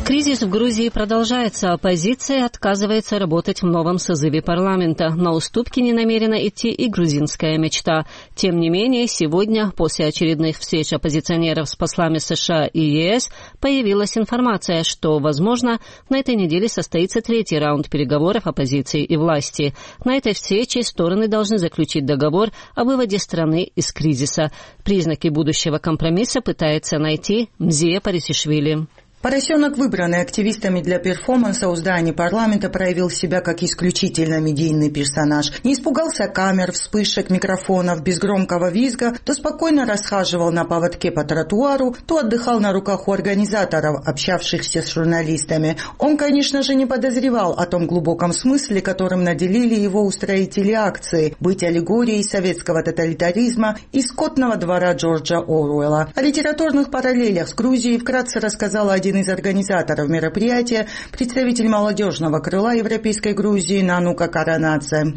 Кризис в Грузии продолжается. Оппозиция отказывается работать в новом созыве парламента. На уступки не намерена идти и грузинская мечта. Тем не менее, сегодня, после очередных встреч оппозиционеров с послами США и ЕС, появилась информация, что, возможно, на этой неделе состоится третий раунд переговоров оппозиции и власти. На этой встрече стороны должны заключить договор о выводе страны из кризиса. Признаки будущего компромисса пытается найти Мзия Парисишвили. Поросенок, выбранный активистами для перформанса у здания парламента, проявил себя как исключительно медийный персонаж. Не испугался камер, вспышек, микрофонов, без громкого визга, то спокойно расхаживал на поводке по тротуару, то отдыхал на руках у организаторов, общавшихся с журналистами. Он, конечно же, не подозревал о том глубоком смысле, которым наделили его устроители акции – быть аллегорией советского тоталитаризма и скотного двора Джорджа Оруэлла. О литературных параллелях с Грузией вкратце рассказал один из организаторов мероприятия, представитель молодежного крыла Европейской Грузии Нанука Каранадзе.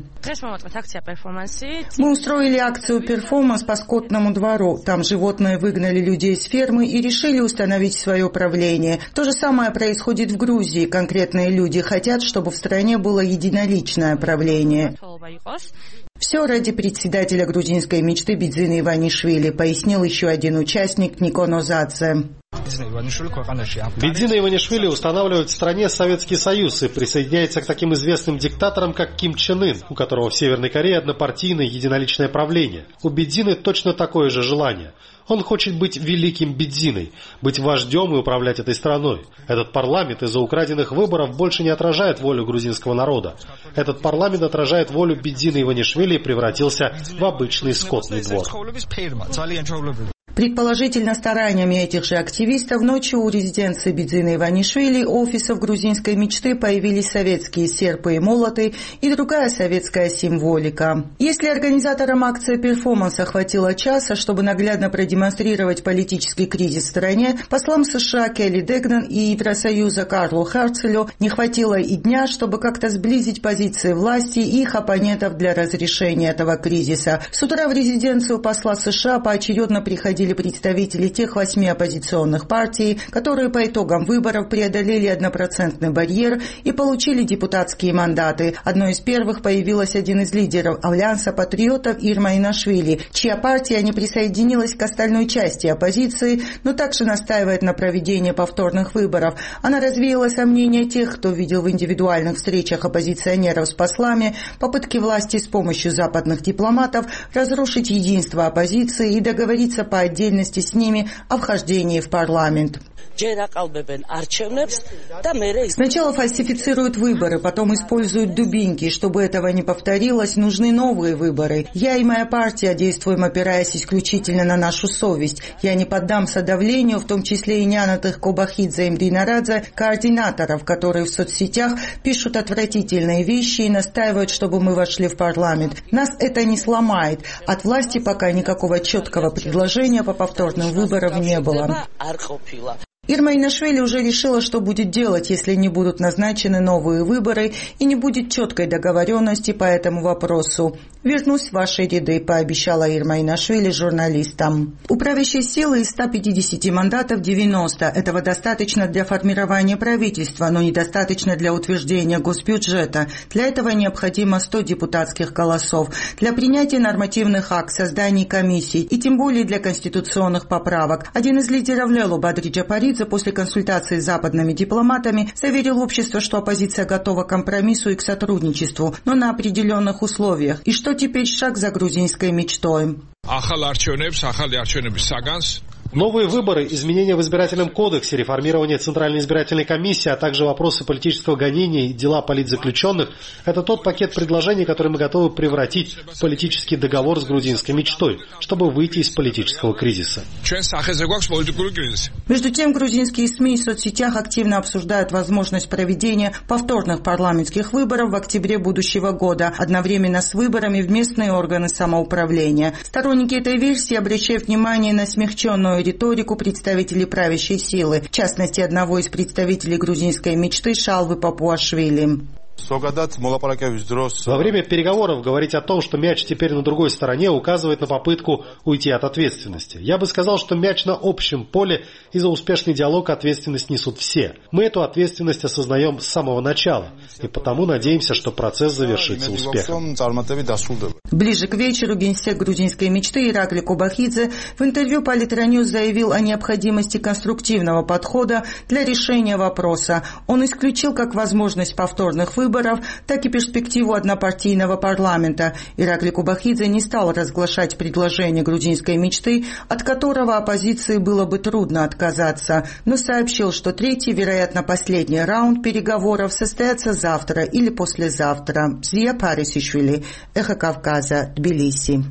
Мы устроили акцию «Перформанс» по скотному двору. Там животные выгнали людей с фермы и решили установить свое правление. То же самое происходит в Грузии. Конкретные люди хотят, чтобы в стране было единоличное правление. Все ради председателя грузинской мечты Бидзина Иванишвили, пояснил еще один участник Нико Нозадзе. Бидзина Иванишвили устанавливает в стране Советский Союз и присоединяется к таким известным диктаторам, как Ким Чен Ын, у которого в Северной Корее однопартийное единоличное правление. У Бидзины точно такое же желание. Он хочет быть великим Бидзиной, быть вождем и управлять этой страной. Этот парламент из-за украденных выборов больше не отражает волю грузинского народа. Этот парламент отражает волю Бидзины Иванишвили и превратился в обычный скотный двор. Предположительно, стараниями этих же активистов ночью у резиденции Бидзины Иванишвили, офисов грузинской мечты, появились советские серпы и молоты и другая советская символика. Если организаторам акции «Перформанса» хватило часа, чтобы наглядно продемонстрировать политический кризис в стране, послам США Келли Дегнан и Евросоюза Карлу Харцелю не хватило и дня, чтобы как-то сблизить позиции власти и их оппонентов для разрешения этого кризиса. С утра в резиденцию посла США поочередно приходили представители тех 8 оппозиционных партий, которые по итогам выборов преодолели 1% барьер и получили депутатские мандаты. Одной из первых появилась один из лидеров Альянса патриотов Ирма Инашвили, чья партия не присоединилась к остальной части оппозиции, но также настаивает на проведении повторных выборов. Она развеяла сомнения тех, кто видел в индивидуальных встречах оппозиционеров с послами попытки власти с помощью западных дипломатов разрушить единство оппозиции и договориться по отдельности с ними о вхождении в парламент. Сначала фальсифицируют выборы, потом используют дубинки. Чтобы этого не повторилось, нужны новые выборы. Я и моя партия действуем, опираясь исключительно на нашу совесть. Я не поддамся давлению, в том числе и нянатых Кобахидзе и Мдинарадзе, координаторов, которые в соцсетях пишут отвратительные вещи и настаивают, чтобы мы вошли в парламент. Нас это не сломает. От власти пока никакого четкого предложения по повторным выборам не было. Ирма Инашвили уже решила, что будет делать, если не будут назначены новые выборы и не будет четкой договоренности по этому вопросу. «Вернусь в ваши ряды», – пообещала Ирма Инашвили журналистам. У правящей силы из 150 мандатов 90. Этого достаточно для формирования правительства, но недостаточно для утверждения госбюджета. Для этого необходимо 100 депутатских голосов. Для принятия нормативных актов, создания комиссий и тем более для конституционных поправок. Один из лидеров Лелу Бадри Джапаридзе после консультации с западными дипломатами заверил общество, что оппозиция готова к компромиссу и к сотрудничеству, но на определенных условиях. И что теперь шаг за грузинской мечтой. Новые выборы, изменения в избирательном кодексе, реформирование Центральной избирательной комиссии, а также вопросы политического гонения и дела политзаключенных – это тот пакет предложений, который мы готовы превратить в политический договор с грузинской мечтой, чтобы выйти из политического кризиса. Между тем, грузинские СМИ в соцсетях активно обсуждают возможность проведения повторных парламентских выборов в октябре будущего года, одновременно с выборами в местные органы самоуправления. Сторонники этой версии обращают внимание на смягченную риторику представителей правящей силы, в частности, одного из представителей грузинской мечты Шалвы Папуашвили. Во время переговоров говорить о том, что мяч теперь на другой стороне, указывает на попытку уйти от ответственности. Я бы сказал, что мяч на общем поле, и за успешный диалог ответственность несут все. Мы эту ответственность осознаем с самого начала, и потому надеемся, что процесс завершится успехом. Ближе к вечеру генсек грузинской мечты Иракли Кобахидзе в интервью Политраньюз заявил о необходимости конструктивного подхода для решения вопроса. Он исключил как возможность повторных выборов, так и перспективу однопартийного парламента. Иракли Кобахидзе не стал разглашать предложение грузинской мечты, от которого оппозиции было бы трудно отказаться, но сообщил, что третий, вероятно, последний раунд переговоров состоится завтра или послезавтра. Зия Парисишвили, Эхо Кавказа, Тбилиси.